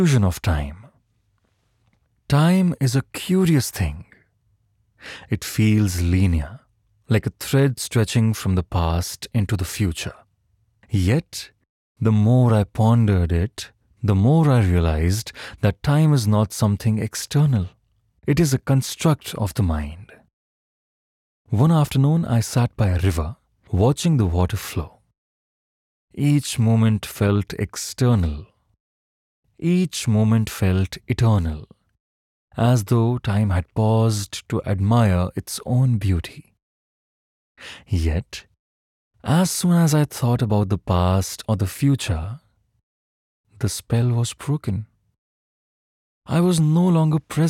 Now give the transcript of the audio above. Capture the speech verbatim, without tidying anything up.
Illusion of time. Time is a curious thing. It feels linear, like a thread stretching from the past into the future. Yet, the more I pondered it, the more I realized that time is not something external. It is a construct of the mind. One afternoon, I sat by a river, watching the water flow. Each moment felt external. Each moment felt eternal, as though time had paused to admire its own beauty. Yet, as soon as I thought about the past or the future, the spell was broken. I was no longer present.